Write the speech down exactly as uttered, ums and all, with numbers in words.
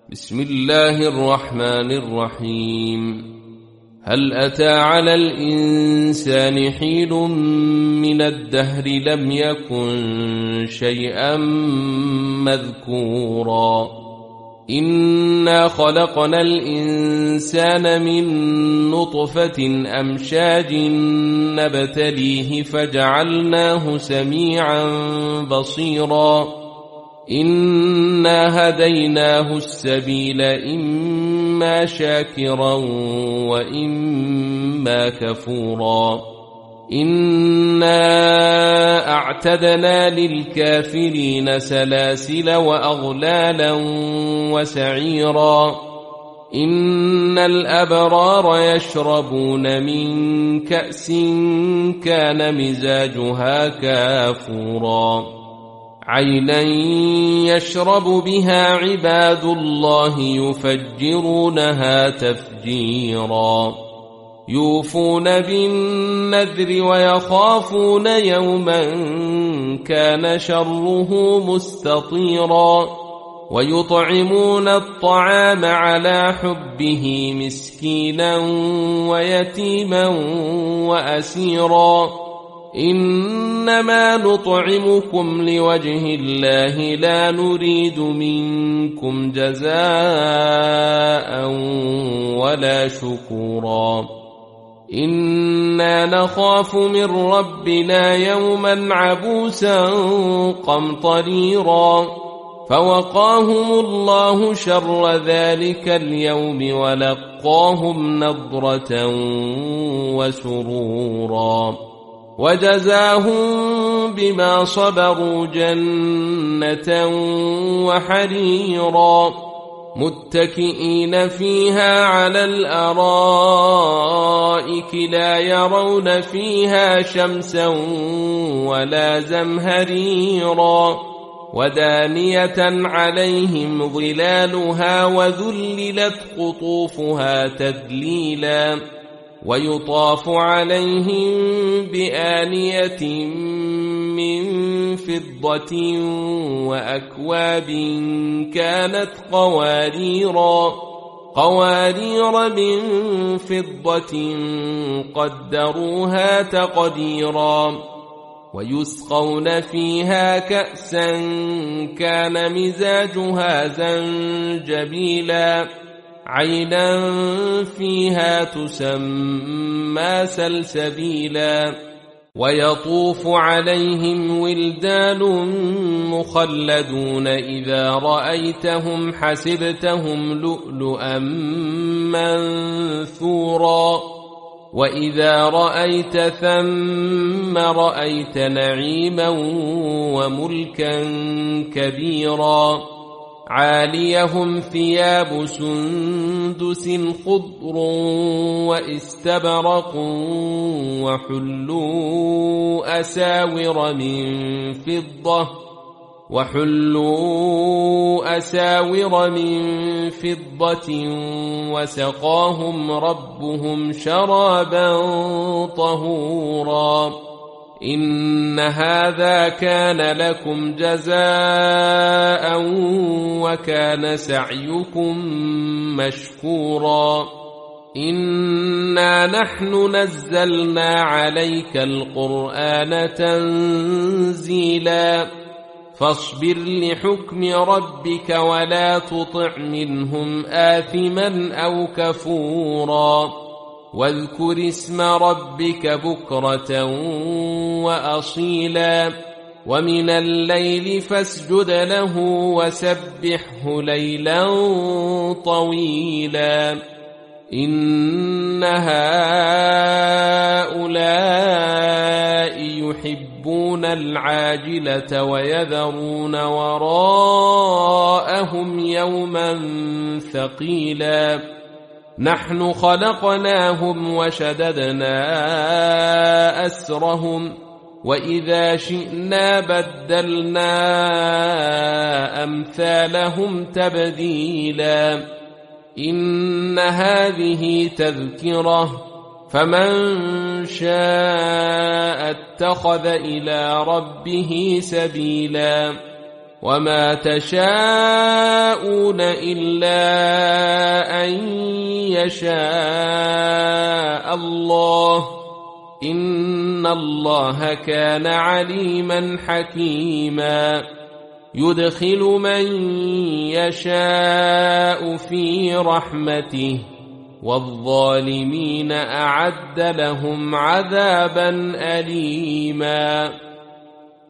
بسم الله الرحمن الرحيم. هل أتى على الإنسان حين من الدهر لم يكن شيئا مذكورا إنا خلقنا الإنسان من نطفة أمشاج نبتليه فجعلناه سميعا بصيرا إنا هديناه السبيل إما شاكرا وإما كفورا إنا أعتدنا للكافرين سلاسل وأغلالا وسعيرا إن الأبرار يشربون من كأس كان مزاجها كافورا عينا يشرب بها عباد الله يفجرونها تفجيرا يوفون بالنذر ويخافون يوما كان شره مستطيرا ويطعمون الطعام على حبه مسكينا ويتيما وأسيرا إنما نطعمكم لوجه الله لا نريد منكم جزاء ولا شكورا إنا نخاف من ربنا يوما عبوسا قمطريرا فوقاهم الله شر ذلك اليوم ولقاهم نضرة وسرورا وجزاهم بما صبروا جنة وحريرا متكئين فيها على الأرائك لا يرون فيها شمسا ولا زمهريرا ودانية عليهم ظلالها وذللت قطوفها تذليلا ويطاف عليهم بآنية من فضة وأكواب كانت قواريرا قوارير من فضة قدروها تقديرا ويسقون فيها كأسا كان مزاجها زنجبيلا عينا فيها تسمى سلسبيلا ويطوف عليهم ولدان مخلدون إذا رأيتهم حسبتهم لؤلؤا منثورا وإذا رأيت ثم رأيت نعيما وملكا كبيرا عاليهم ثياب سندس خضر واستبرق وحلوا أساور من فضة وحلوا أساور من فضة وسقاهم ربهم شرابا طهورا إن هذا كان لكم جزاء وكان سعيكم مشكورا إنا نحن نزلنا عليك القرآن تنزيلا فاصبر لحكم ربك ولا تطع منهم آثما أو كفورا واذكر اسم ربك بكرة وأصيلا ومن الليل فاسجد له وسبحه ليلا طويلا إن هؤلاء يحبون العاجلة ويذرون وراءهم يوما ثقيلا نحن خلقناهم وشددنا أسرهم وإذا شئنا بدلنا أمثالهم تبديلا إن هذه تذكرة فمن شاء اتخذ إلى ربه سبيلا وما تشاءون إلا أن يشاء الله إن الله كان عليما حكيما يدخل من يشاء في رحمته والظالمين أعد لهم عذابا أليما.